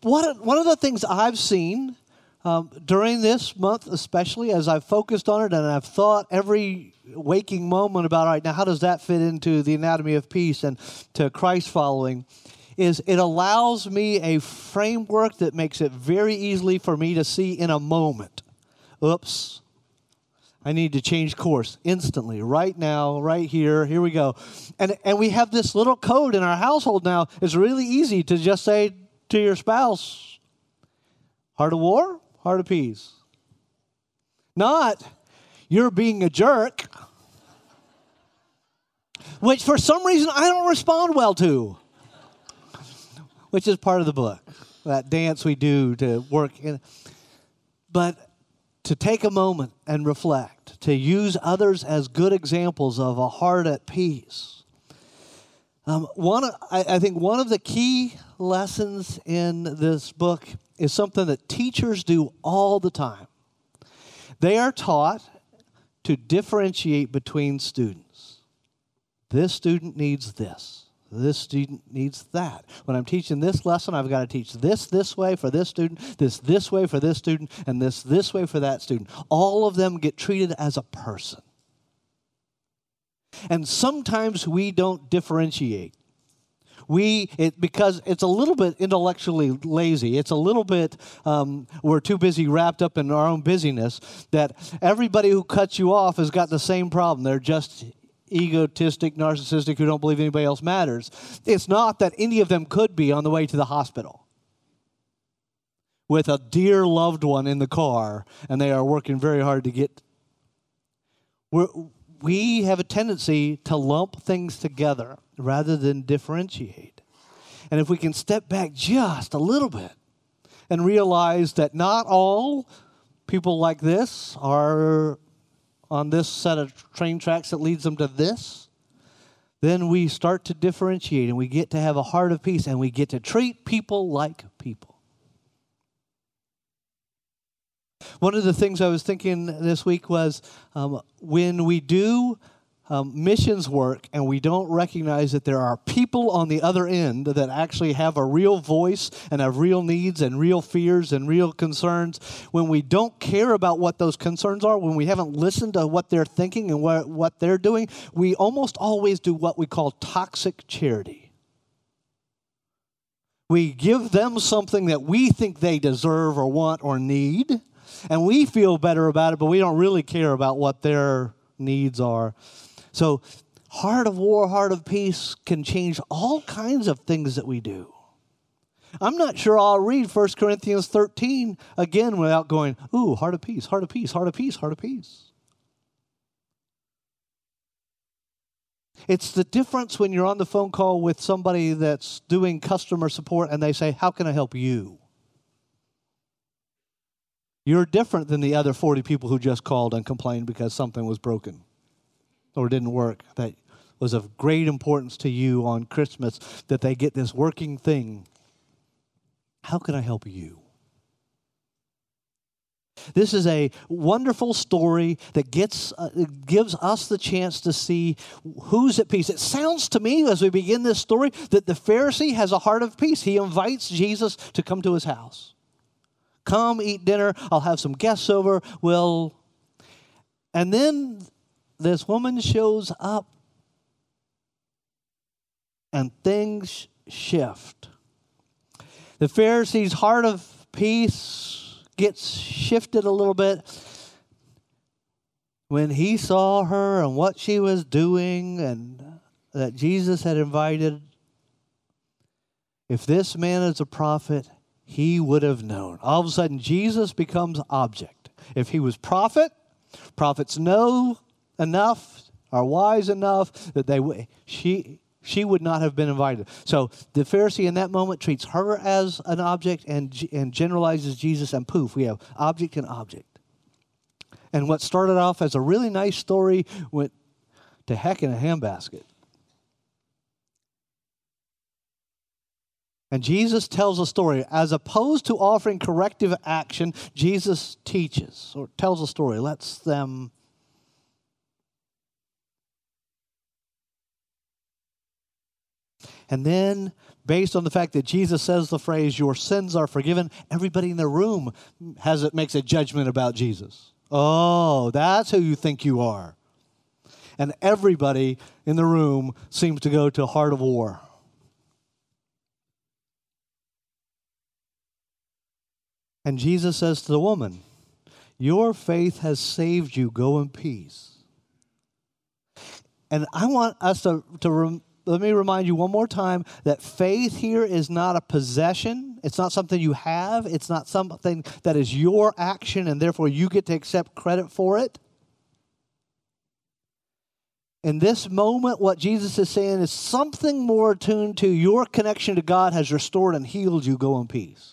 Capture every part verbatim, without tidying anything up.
one, one of the things I've seen um, during this month, especially as I've focused on it and I've thought every waking moment about, all right, now how does that fit into the anatomy of peace and to Christ following, is it allows me a framework that makes it very easily for me to see in a moment. Oops, I need to change course instantly, right now, right here, here we go. And and we have this little code in our household now. It's really easy to just say to your spouse, heart of war, heart of peace. Not, you're being a jerk, which for some reason I don't respond well to. Which is part of the book, that dance we do to work in. But to take a moment and reflect, to use others as good examples of a heart at peace. Um, one, I, I think one of the key lessons in this book is something that teachers do all the time. They are taught to differentiate between students. This student needs this. This student needs that. When I'm teaching this lesson, I've got to teach this this way for this student, this this way for this student, and this this way for that student. All of them get treated as a person. And sometimes we don't differentiate. We, it, because it's a little bit intellectually lazy. It's a little bit, um, we're too busy wrapped up in our own busyness that everybody who cuts you off has got the same problem. They're just egotistic, narcissistic, who don't believe anybody else matters. It's not that any of them could be on the way to the hospital with a dear loved one in the car, and they are working very hard to get. We're, we have a tendency to lump things together rather than differentiate. And if we can step back just a little bit and realize that not all people like this are on this set of train tracks that leads them to this, then we start to differentiate and we get to have a heart of peace and we get to treat people like people. One of the things I was thinking this week was um, when we do um, missions work and we don't recognize that there are people on the other end that actually have a real voice and have real needs and real fears and real concerns, when we don't care about what those concerns are, when we haven't listened to what they're thinking and what, what they're doing, we almost always do what we call toxic charity. We give them something that we think they deserve or want or need, and we feel better about it, but we don't really care about what their needs are. So, heart of war, heart of peace can change all kinds of things that we do. I'm not sure I'll read First Corinthians thirteen again without going, ooh, heart of peace, heart of peace, heart of peace, heart of peace. It's the difference when you're on the phone call with somebody that's doing customer support and they say, how can I help you? You're different than the other forty people who just called and complained because something was broken or didn't work. That was of great importance to you on Christmas, that they get this working thing. How can I help you? This is a wonderful story that gets uh, gives us the chance to see who's at peace. It sounds to me, as we begin this story, that the Pharisee has a heart of peace. He invites Jesus to come to his house. Come, eat dinner. I'll have some guests over. We'll... And then this woman shows up, and things shift. The Pharisee's heart of peace gets shifted a little bit when he saw her and what she was doing and that Jesus had invited. If this man is a prophet, he would have known. All of a sudden, Jesus becomes object. If he was prophet, prophets know enough, are wise enough that they would. She she would not have been invited. So the Pharisee in that moment treats her as an object and and generalizes Jesus, and poof, we have object and object. And what started off as a really nice story went to heck in a handbasket. And Jesus tells a story. As opposed to offering corrective action, Jesus teaches or tells a story, lets them And then, based on the fact that Jesus says the phrase, your sins are forgiven, everybody in the room has it makes a judgment about Jesus. Oh, that's who you think you are. And everybody in the room seems to go to a heart of war. And Jesus says to the woman, your faith has saved you. Go in peace. And I want us to, to rem, let me remind you one more time that faith here is not a possession. It's not something you have. It's not something that is your action and therefore you get to accept credit for it. In this moment, what Jesus is saying is something more attuned to your connection to God has restored and healed you. Go in peace.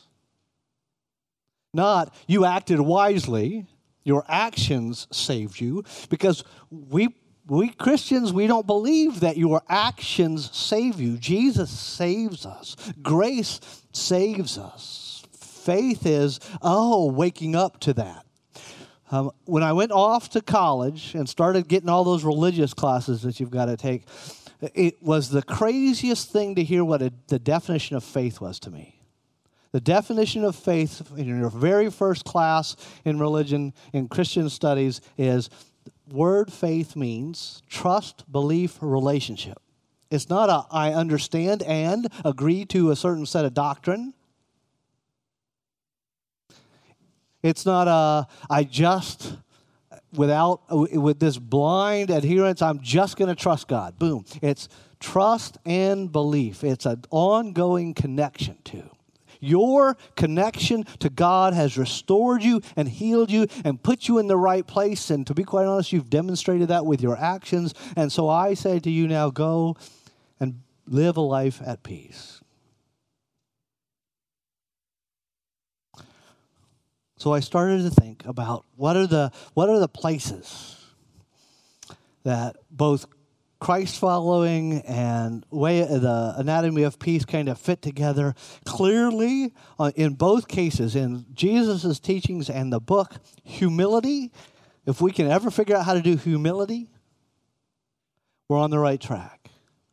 Not you acted wisely, your actions saved you, because we we Christians, we don't believe that your actions save you. Jesus saves us. Grace saves us. Faith is, oh, waking up to that. Um, when I went off to college and started getting all those religious classes that you've got to take, it was the craziest thing to hear what a, the definition of faith was to me. The definition of faith in your very first class in religion, in Christian studies, is word faith means trust, belief, relationship. It's not a I understand and agree to a certain set of doctrine. It's not a I just, without, with this blind adherence, I'm just going to trust God. Boom. It's trust and belief. It's an ongoing connection to. Your connection to God has restored you and healed you and put you in the right place. And to be quite honest, you've demonstrated that with your actions. And so I say to you now, go and live a life at peace. So I started to think about what are the what are the places that both Christ following and way the anatomy of peace kind of fit together clearly uh, in both cases, in Jesus' teachings and the book. Humility, if we can ever figure out how to do humility, we're on the right track.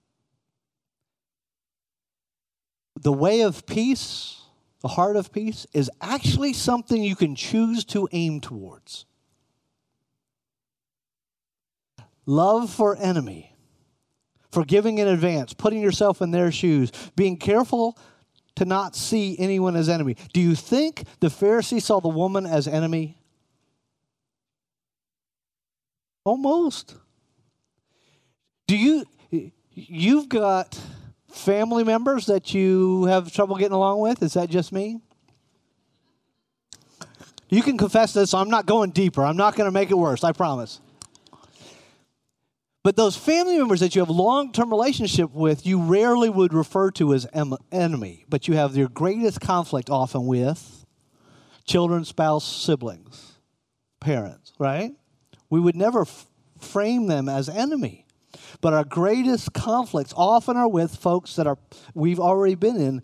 The way of peace, the heart of peace, is actually something you can choose to aim towards. Love for enemy. Forgiving in advance, putting yourself in their shoes, being careful to not see anyone as enemy. Do you think the Pharisee saw the woman as enemy? Almost. Do you, you've got family members that you have trouble getting along with? Is that just me? You can confess this, so I'm not going deeper. I'm not going to make it worse, I promise. But those family members that you have a long-term relationship with, you rarely would refer to as em- enemy. But you have your greatest conflict often with children, spouse, siblings, parents, right? We would never f- frame them as enemy. But our greatest conflicts often are with folks that are we've already been in.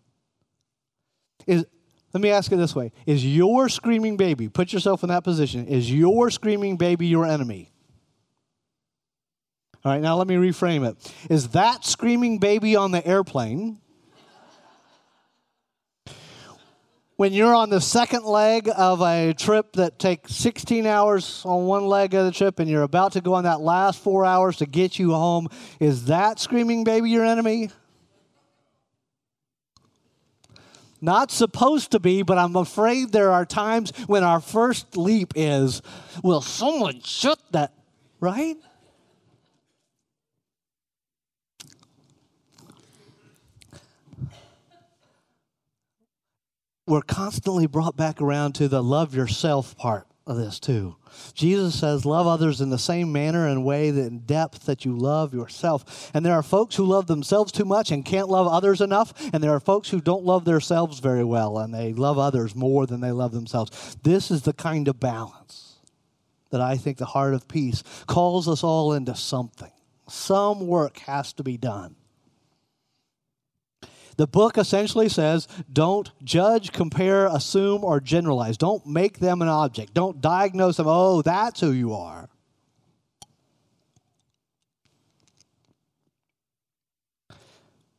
Is Let me ask it this way. Is your screaming baby, put yourself in that position, is your screaming baby your enemy? All right, now let me reframe it. Is that screaming baby on the airplane, when you're on the second leg of a trip that takes sixteen hours on one leg of the trip and you're about to go on that last four hours to get you home, is that screaming baby your enemy? Not supposed to be, but I'm afraid there are times when our first leap is, will someone shut that, right? We're constantly brought back around to the love yourself part of this too. Jesus says, love others in the same manner and way, that in depth that you love yourself. And there are folks who love themselves too much and can't love others enough. And there are folks who don't love themselves very well and they love others more than they love themselves. This is the kind of balance that I think the heart of peace calls us all into something. Some work has to be done. The book essentially says, don't judge, compare, assume, or generalize. Don't make them an object. Don't diagnose them, oh, that's who you are.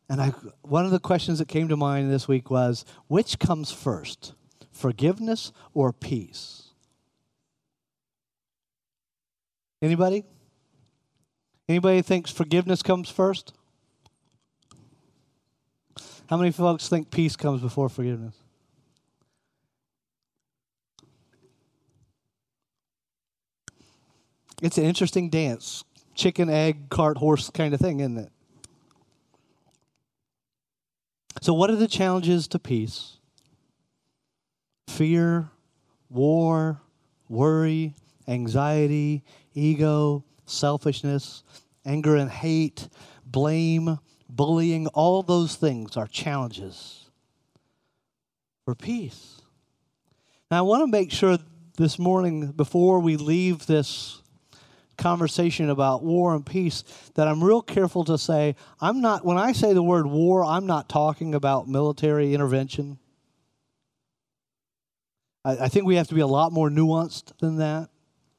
And I, one of the questions that came to mind this week was, which comes first, forgiveness or peace? Anybody? Anybody thinks forgiveness comes first? How many folks think peace comes before forgiveness? It's an interesting dance. Chicken, egg, cart, horse kind of thing, isn't it? So what are the challenges to peace? Fear, war, worry, anxiety, ego, selfishness, anger and hate, blame, bullying, all those things are challenges for peace. Now, I want to make sure this morning, before we leave this conversation about war and peace, that I'm real careful to say, I'm not, when I say the word war, I'm not talking about military intervention. I, I think we have to be a lot more nuanced than that.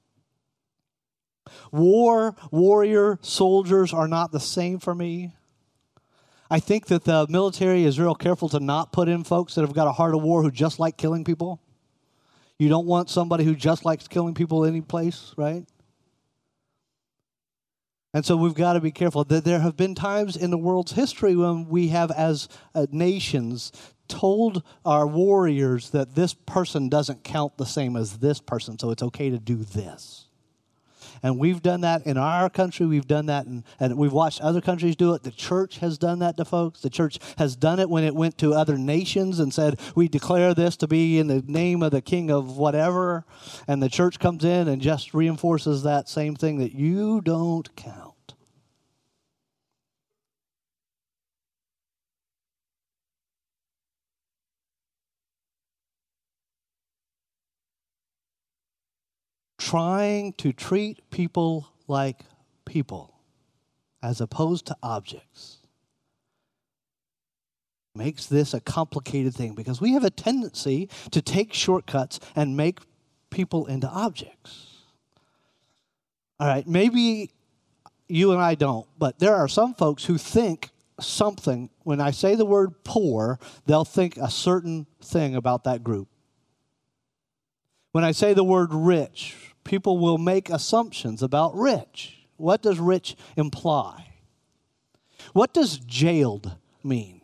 War, warrior, soldiers are not the same for me. I think that the military is real careful to not put in folks that have got a heart of war who just like killing people. You don't want somebody who just likes killing people any place, right? And so we've got to be careful. There have been times in the world's history when we have, as uh, nations, told our warriors that this person doesn't count the same as this person, so it's okay to do this. And we've done that in our country. We've done that, in, and we've watched other countries do it. The church has done that to folks. The church has done it when it went to other nations and said, we declare this to be in the name of the king of whatever. And the church comes in and just reinforces that same thing, that you don't count. Trying to treat people like people as opposed to objects makes this a complicated thing, because we have a tendency to take shortcuts and make people into objects. All right, maybe you and I don't, but there are some folks who think something, when I say the word poor, they'll think a certain thing about that group. When I say the word rich, people will make assumptions about rich. What does rich imply? What does jailed mean?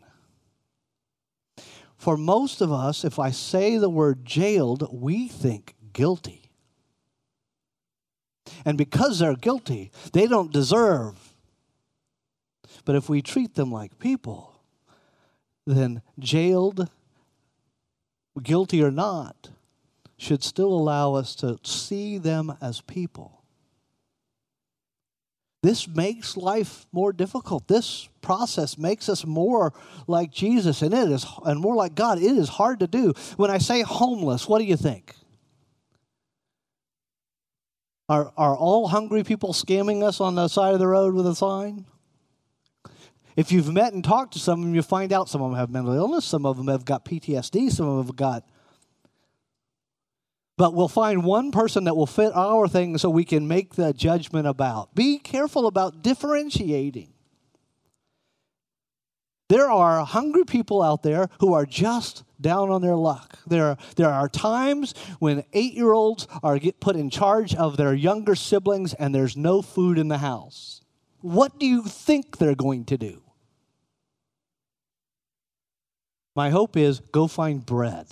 For most of us, if I say the word jailed, we think guilty. And because they're guilty, they don't deserve. But if we treat them like people, then jailed, guilty or not, should still allow us to see them as people. This makes life more difficult. This process makes us more like Jesus, and it is, and more like God. It is hard to do. When I say homeless, what do you think? Are, are all hungry people scamming us on the side of the road with a sign? If you've met and talked to some of them, you find out some of them have mental illness, some of them have got P T S D, some of them have got. But we'll find one person that will fit our thing so we can make the judgment about. Be careful about differentiating. There are hungry people out there who are just down on their luck. There, there are times when eight-year-olds are get put in charge of their younger siblings and there's no food in the house. What do you think they're going to do? My hope is go find bread.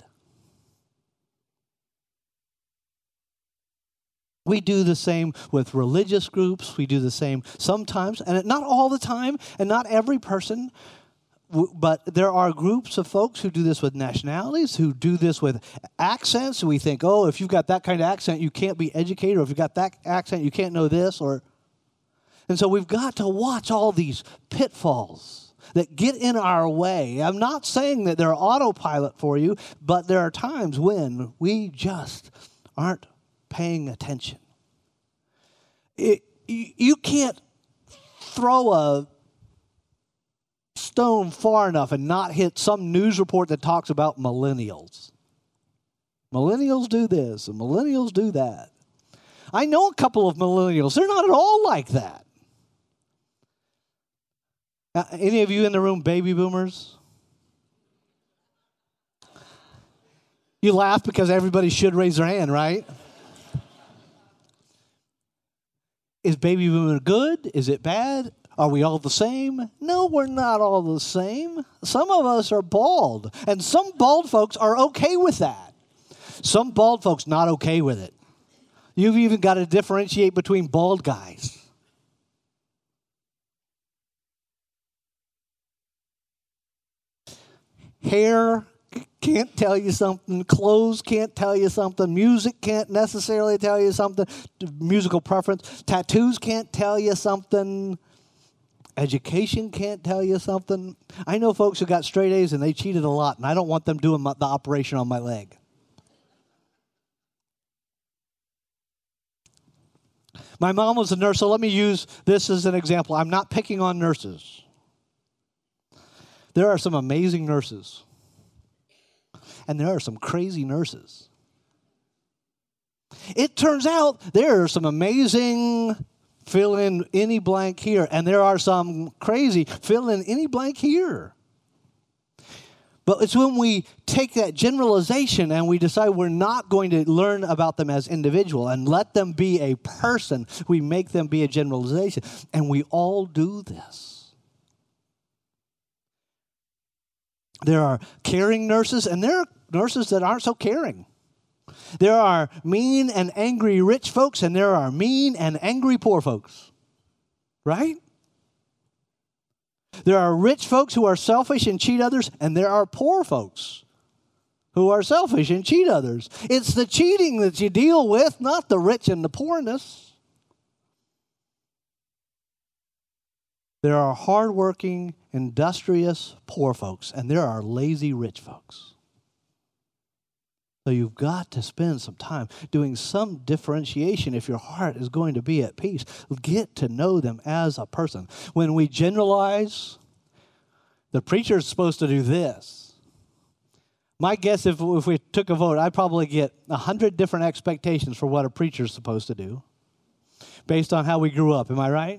We do the same with religious groups. We do the same sometimes, and not all the time, and not every person, but there are groups of folks who do this with nationalities, who do this with accents. We think, oh, if you've got that kind of accent, you can't be educated, or if you've got that accent, you can't know this. Or, and so we've got to watch all these pitfalls that get in our way. I'm not saying that they're autopilot for you, but there are times when we just aren't paying attention. It, you, you can't throw a stone far enough and not hit some news report that talks about millennials. Millennials do this and millennials do that. I know a couple of millennials. They're not at all like that. Uh, any of you in the room baby boomers? You laugh because everybody should raise their hand, right? Is baby boomer good? Is it bad? Are we all the same? No, we're not all the same. Some of us are bald, and some bald folks are okay with that. Some bald folks not okay with it. You've even got to differentiate between bald guys. Hair can't tell you something. Clothes can't tell you something. Music can't necessarily tell you something. Musical preference. Tattoos can't tell you something. Education can't tell you something. I know folks who got straight A's and they cheated a lot, and I don't want them doing my, the operation on my leg. My mom was a nurse, so let me use this as an example. I'm not picking on nurses. There are some amazing nurses. And there are some crazy nurses. It turns out there are some amazing fill in any blank here, and there are some crazy fill in any blank here. But it's when we take that generalization and we decide we're not going to learn about them as individual and let them be a person, we make them be a generalization. And we all do this. There are caring nurses, and there are nurses that aren't so caring. There are mean and angry rich folks, and there are mean and angry poor folks. Right? There are rich folks who are selfish and cheat others, and there are poor folks who are selfish and cheat others. It's the cheating that you deal with, not the rich and the poorness. There are hardworking, industrious poor folks, and there are lazy rich folks. So you've got to spend some time doing some differentiation if your heart is going to be at peace. Get to know them as a person. When we generalize, the preacher is supposed to do this. My guess, if, if we took a vote, I'd probably get a hundred different expectations for what a preacher is supposed to do based on how we grew up. Am I right?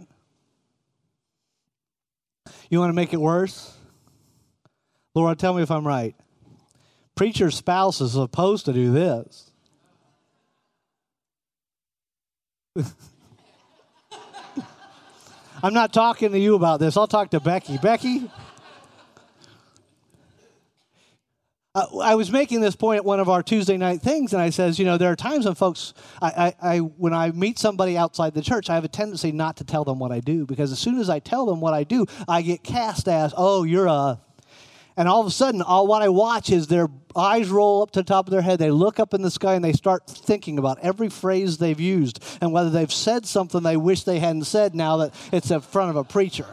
You want to make it worse? Laura, tell me if I'm right. Preacher's spouse is supposed to do this. I'm not talking to you about this. I'll talk to Becky. Becky? I, I was making this point at one of our Tuesday night things, and I says, you know, there are times when folks, I, I, I, when I meet somebody outside the church, I have a tendency not to tell them what I do, because as soon as I tell them what I do, I get cast as, oh, you're a, and all of a sudden, all what I watch is their eyes roll up to the top of their head, they look up in the sky, and they start thinking about every phrase they've used, and whether they've said something they wish they hadn't said now that it's in front of a preacher.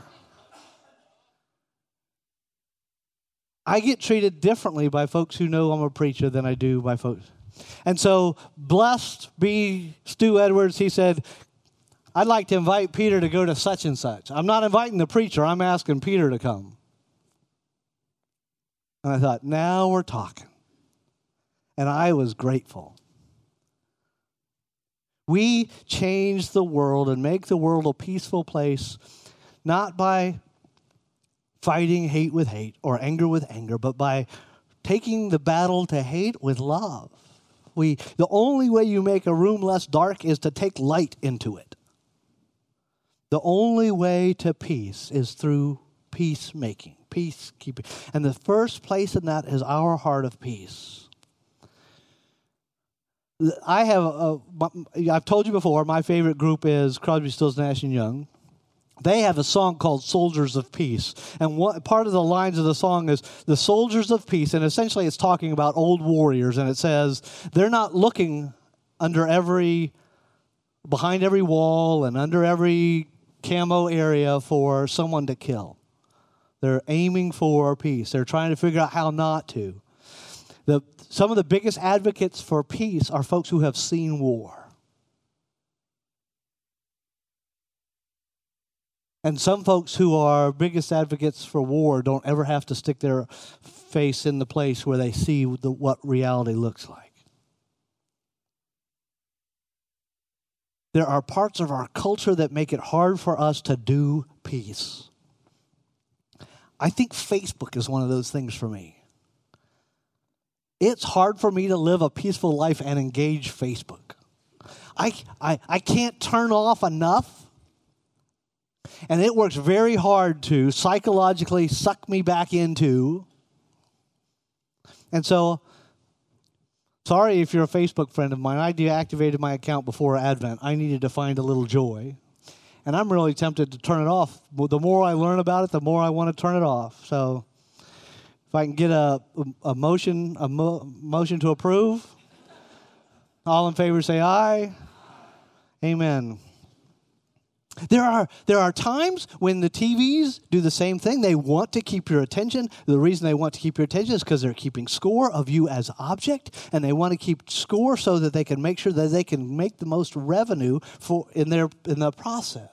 I get treated differently by folks who know I'm a preacher than I do by folks. And so, blessed be Stu Edwards. He said, I'd like to invite Peter to go to such and such. I'm not inviting the preacher. I'm asking Peter to come. And I thought, now we're talking. And I was grateful. We change the world and make the world a peaceful place, not by fighting hate with hate or anger with anger, but by taking the battle to hate with love. We, the only way you make a room less dark is to take light into it. The only way to peace is through peacemaking, peacekeeping. And the first place in that is our heart of peace. I have, a, I've told you before, my favorite group is Crosby, Stills, Nash and Young. They have a song called Soldiers of Peace. And what, part of the lines of the song is the soldiers of peace. And essentially it's talking about old warriors. And it says they're not looking under every, behind every wall and under every camo area for someone to kill. They're aiming for peace. They're trying to figure out how not to. The, some of the biggest advocates for peace are folks who have seen war. And some folks who are biggest advocates for war don't ever have to stick their face in the place where they see the, what reality looks like. There are parts of our culture that make it hard for us to do peace. I think Facebook is one of those things for me. It's hard for me to live a peaceful life and engage Facebook. I, I, I can't turn off enough, and it works very hard to psychologically suck me back into. And so, sorry if you're a Facebook friend of mine. I deactivated my account before Advent. I needed to find a little joy. And I'm really tempted to turn it off. The more I learn about it, the more I want to turn it off. So if I can get a, a motion, a mo- motion to approve, all in favor say aye. Amen. There are, there are times when the T Vs do the same thing. They want to keep your attention. The reason they want to keep your attention is because they're keeping score of you as object, and they want to keep score so that they can make sure that they can make the most revenue for in their in the process.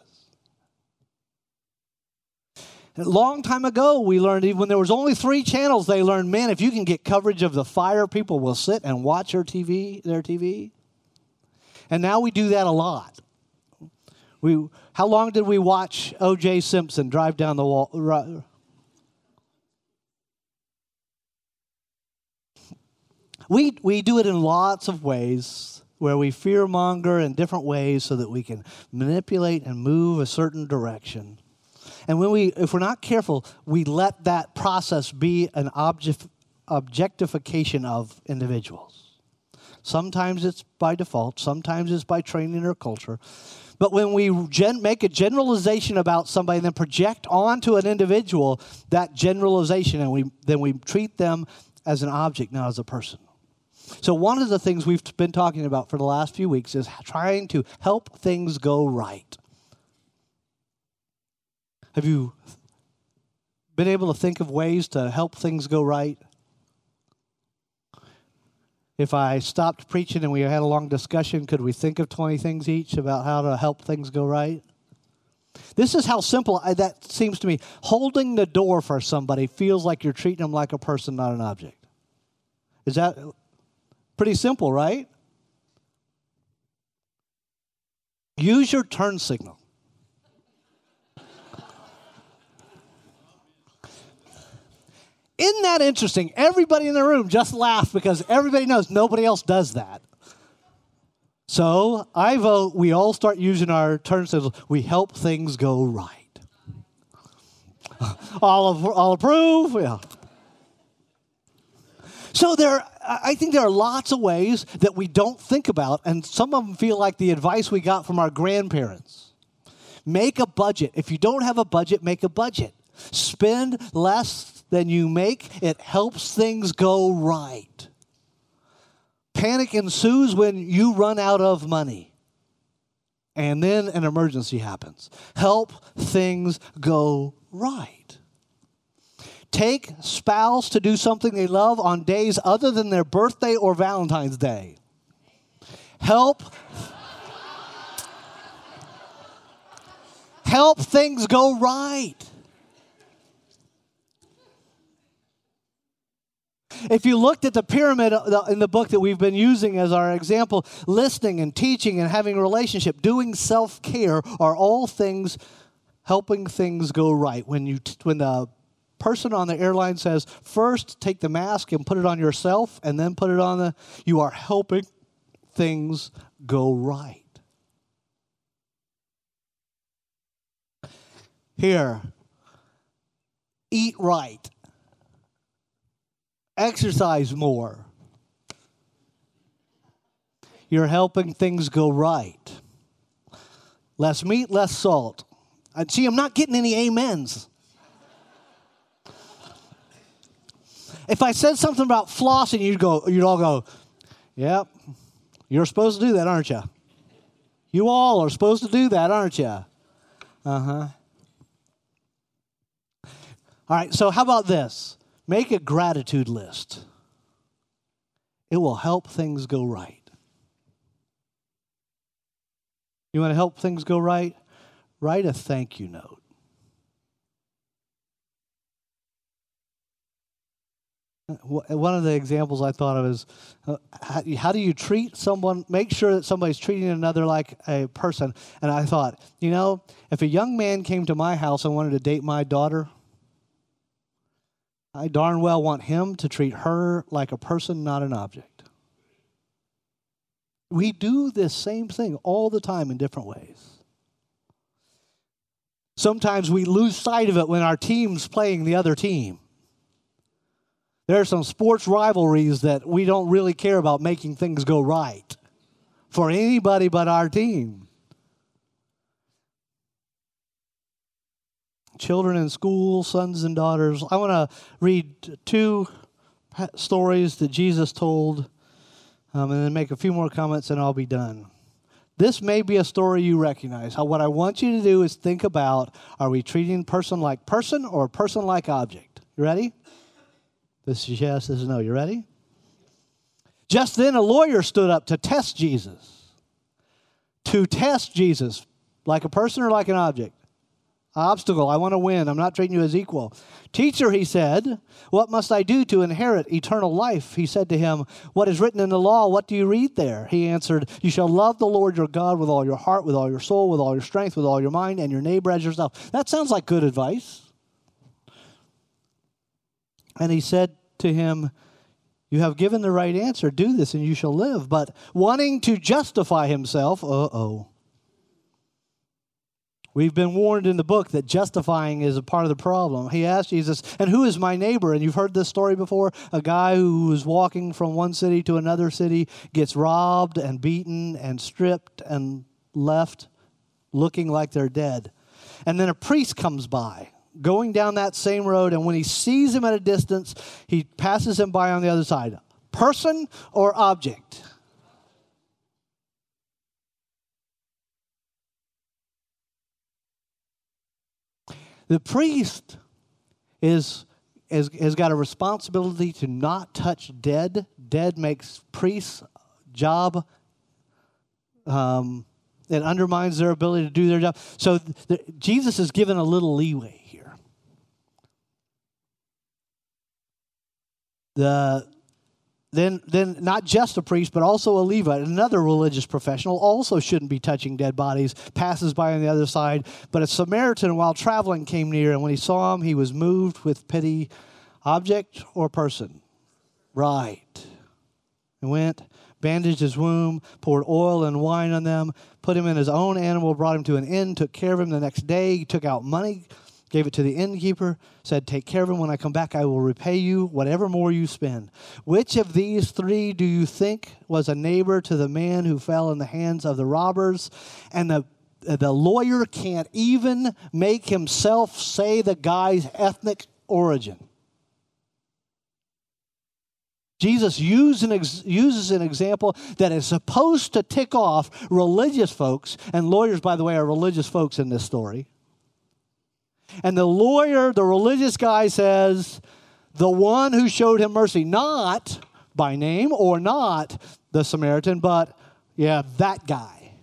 A long time ago, we learned, even when there was only three channels, they learned, man, if you can get coverage of the fire, people will sit and watch your T V, their T V. And now we do that a lot. We, how long did we watch O J Simpson drive down the wall? Right. We, we do it in lots of ways where we fearmonger in different ways so that we can manipulate and move a certain direction. And when we, if we're not careful, we let that process be an object, objectification of individuals. Sometimes it's by default. Sometimes it's by training or culture. But when we gen- make a generalization about somebody and then project onto an individual that generalization, and we then we treat them as an object, not as a person. So one of the things we've been talking about for the last few weeks is trying to help things go right. Have you been able to think of ways to help things go right? If I stopped preaching and we had a long discussion, could we think of twenty things each about how to help things go right? This is how simple I, that seems to me. Holding the door for somebody feels like you're treating them like a person, not an object. Is that pretty simple, right? Use your turn signal. Isn't that interesting? Everybody in the room just laughed because everybody knows nobody else does that. So I vote we all start using our turn signals. We help things go right. All, all approve? Yeah. So there, I think there are lots of ways that we don't think about, and some of them feel like the advice we got from our grandparents. Make a budget. If you don't have a budget, make a budget. Spend less than you make. It helps things go right. Panic ensues when you run out of money. And then an emergency happens. Help things go right. Take spouse to do something they love on days other than their birthday or Valentine's Day. Help. Help things go right. If you looked at the pyramid in the book that we've been using as our example, listening and teaching and having a relationship, doing self-care are all things helping things go right. When you, when the person on the airline says, first take the mask and put it on yourself and then put it on the, you are helping things go right. Here, eat right. Exercise more. You're helping things go right. Less meat, less salt. And see, I'm not getting any amens. If I said something about flossing, you'd go, you'd all go, yep, you're supposed to do that, aren't you? You all are supposed to do that, aren't you? Uh-huh. All right, so how about this? Make a gratitude list. It will help things go right. You want to help things go right? Write a thank you note. One of the examples I thought of is, uh, how, how do you treat someone, make sure that somebody's treating another like a person. And I thought, you know, if a young man came to my house and wanted to date my daughter, I darn well want him to treat her like a person, not an object. We do this same thing all the time in different ways. Sometimes we lose sight of it when our team's playing the other team. There are some sports rivalries that we don't really care about making things go right for anybody but our team. Children in school, sons and daughters. I want to read two stories that Jesus told, um, and then make a few more comments, and I'll be done. This may be a story you recognize. What I want you to do is think about, are we treating person like person or person like object? You ready? This is yes, this is no. You ready? Just then a lawyer stood up to test Jesus. To test Jesus. Like a person or like an object? Obstacle. I want to win. I'm not treating you as equal. Teacher, he said, what must I do to inherit eternal life? He said to him, what is written in the law? What do you read there? He answered, you shall love the Lord your God with all your heart, with all your soul, with all your strength, with all your mind, and your neighbor as yourself. That sounds like good advice. And he said to him, you have given the right answer. Do this and you shall live. But wanting to justify himself, uh-oh. We've been warned in the book that justifying is a part of the problem. He asked Jesus, and who is my neighbor? And you've heard this story before. A guy who was walking from one city to another city gets robbed and beaten and stripped and left looking like they're dead. And then a priest comes by, going down that same road, and when he sees him at a distance, he passes him by on the other side. Person or object? The priest is, is has got a responsibility to not touch dead. Dead makes priests' job, um, it undermines their ability to do their job. So the, Jesus is given a little leeway here. The Then, then not just a priest, but also a Levite, another religious professional, also shouldn't be touching dead bodies, passes by on the other side. But a Samaritan, while traveling, came near, and when he saw him, he was moved with pity. Object or person? Right. He went, bandaged his wound, poured oil and wine on them, put him in his own animal, brought him to an inn, took care of him. The next day, he took out money, gave it to the innkeeper, said, take care of him. When I come back, I will repay you whatever more you spend. Which of these three do you think was a neighbor to the man who fell in the hands of the robbers? And the, the lawyer can't even make himself say the guy's ethnic origin. Jesus used an ex- uses an example that is supposed to tick off religious folks, and lawyers, by the way, are religious folks in this story. And the lawyer, the religious guy says, the one who showed him mercy, not by name or not the Samaritan, but, yeah, that guy.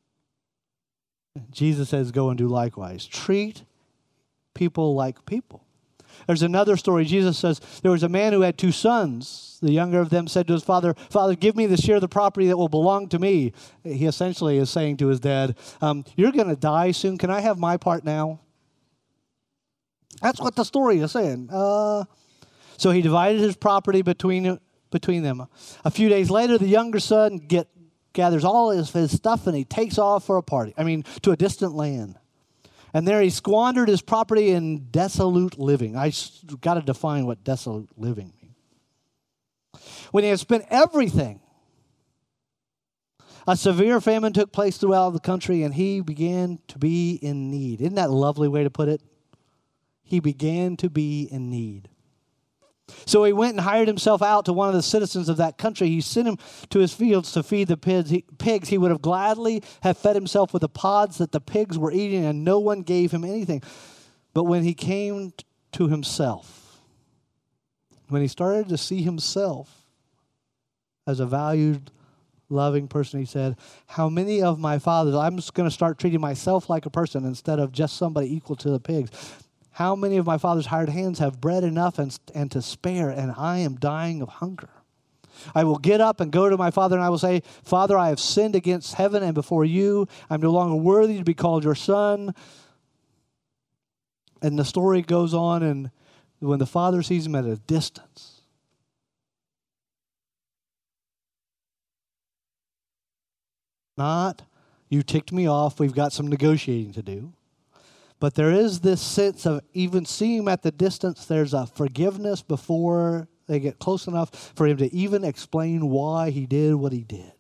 Jesus says, go and do likewise. Treat people like people. There's another story. Jesus says, there was a man who had two sons. The younger of them said to his father, Father, give me the share of the property that will belong to me. He essentially is saying to his dad, um, you're going to die soon. Can I have my part now? That's what the story is saying. Uh, so he divided his property between between them. A few days later, the younger son get, gathers all his, his stuff and he takes off for a party. I mean, to a distant land. And there he squandered his property in dissolute living. I got to define what dissolute living means. When he had spent everything, a severe famine took place throughout the country, and he began to be in need. Isn't that a lovely way to put it? He began to be in need. So he went and hired himself out to one of the citizens of that country. He sent him to his fields to feed the pigs. He, pigs. He would have gladly have fed himself with the pods that the pigs were eating, and no one gave him anything. But when he came to himself, when he started to see himself as a valued, loving person, he said, how many of my fathers, I'm just going to start treating myself like a person instead of just somebody equal to the pigs. How many of my father's hired hands have bread enough and, and to spare, and I am dying of hunger? I will get up and go to my father, and I will say, Father, I have sinned against heaven and before you. I'm no longer worthy to be called your son. And the story goes on, and when the Father sees him at a distance. Not, you ticked me off, we've got some negotiating to do. But there is this sense of even seeing him at the distance, there's a forgiveness before they get close enough for him to even explain why he did what he did.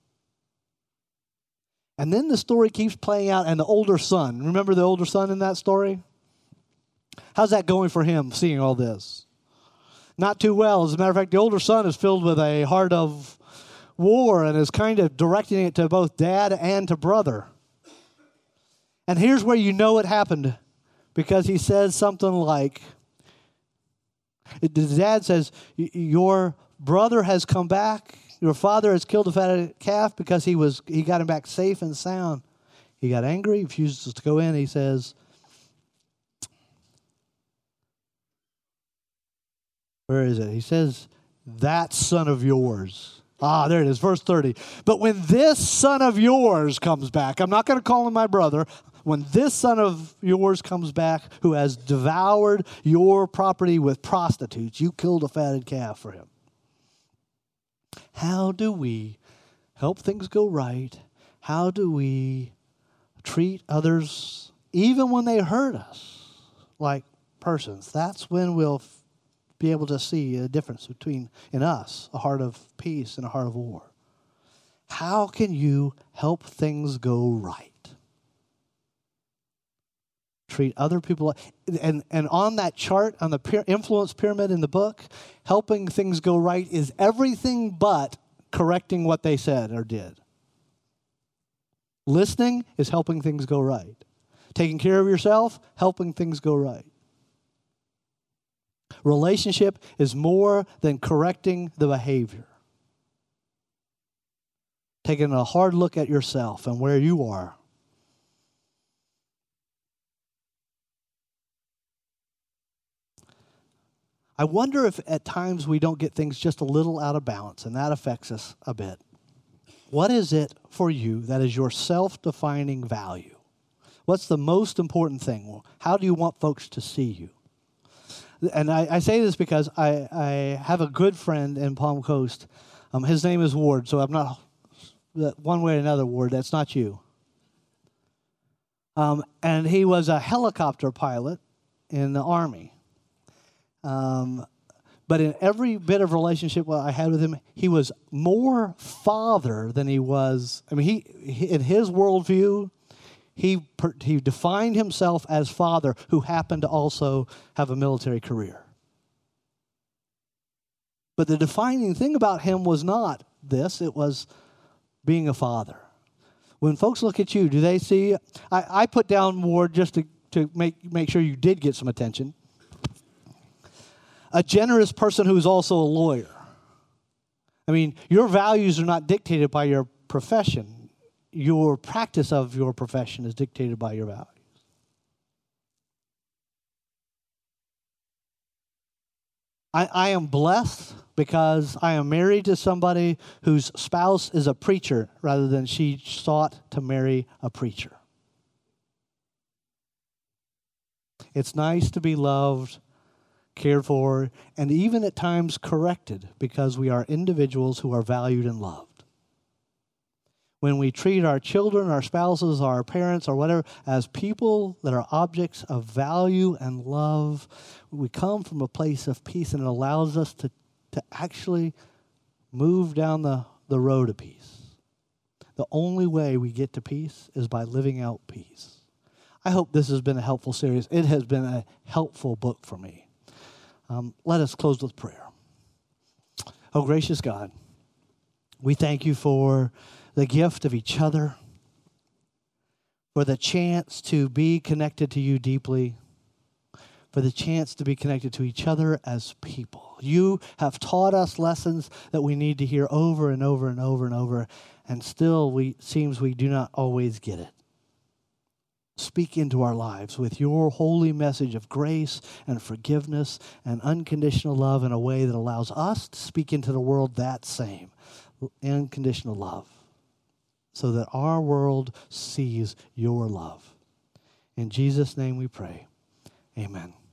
And then the story keeps playing out, and the older son, remember the older son in that story? How's that going for him, seeing all this? Not too well. As a matter of fact, the older son is filled with a heart of war and is kind of directing it to both dad and to brother. And here's where you know it happened, because he says something like, the dad says, your brother has come back. Your father has killed a fatted calf because he was he got him back safe and sound. He got angry, he refuses to go in. He says, where is it? He says, that son of yours. Ah, there it is, verse thirty. But when this son of yours comes back, I'm not going to call him my brother. When this son of yours comes back who has devoured your property with prostitutes, you killed a fatted calf for him. How do we help things go right? How do we treat others, even when they hurt us, like persons? That's when we'll f- be able to see a difference between, in us, a heart of peace and a heart of war. How can you help things go right? Treat other people, and, and on that chart, on the influence pyramid in the book, helping things go right is everything but correcting what they said or did. Listening is helping things go right. Taking care of yourself, helping things go right. Relationship is more than correcting the behavior. Taking a hard look at yourself and where you are. I wonder if at times we don't get things just a little out of balance, and that affects us a bit. What is it for you that is your self-defining value? What's the most important thing? Well, how do you want folks to see you? And I, I say this because I, I have a good friend in Palm Coast. Um, his name is Ward, so I'm not, one way or another, Ward, that's not you. Um, and he was a helicopter pilot in the Army. Um, but in every bit of relationship I had with him, he was more father than he was. I mean, he, he in his worldview, he he defined himself as father who happened to also have a military career. But the defining thing about him was not this; it was being a father. When folks look at you, do they see? I, I put down Ward just to to make make sure you did get some attention. A generous person who is also a lawyer. I mean, your values are not dictated by your profession. Your practice of your profession is dictated by your values. I, I am blessed because I am married to somebody whose spouse is a preacher rather than she sought to marry a preacher. It's nice to be loved, cared for, and even at times corrected because we are individuals who are valued and loved. When we treat our children, our spouses, our parents, or whatever, as people that are objects of value and love, we come from a place of peace, and it allows us to, to actually move down the, the road of peace. The only way we get to peace is by living out peace. I hope this has been a helpful series. It has been a helpful book for me. Um, let us close with prayer. Oh, gracious God, we thank you for the gift of each other, for the chance to be connected to you deeply, for the chance to be connected to each other as people. You have taught us lessons that we need to hear over and over and over and over, and still we seems we do not always get it. Speak into our lives with your holy message of grace and forgiveness and unconditional love in a way that allows us to speak into the world that same unconditional love so that our world sees your love. In Jesus' name we pray. Amen.